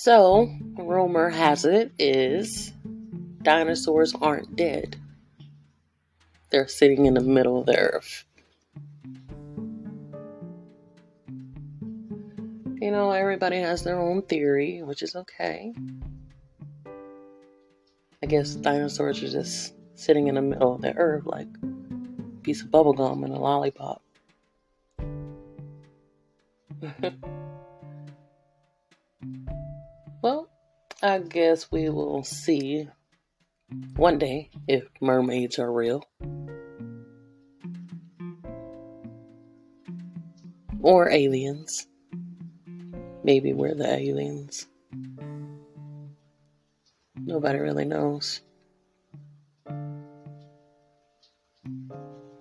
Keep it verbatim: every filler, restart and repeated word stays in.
So, rumor has it is dinosaurs aren't dead. They're sitting in the middle of the earth. You know, everybody has their own theory, which is okay. I guess dinosaurs are just sitting in the middle of the earth like a piece of bubble gum and a lollipop. Well, I guess we will see one day if mermaids are real. Or aliens. Maybe we're the aliens. Nobody really knows.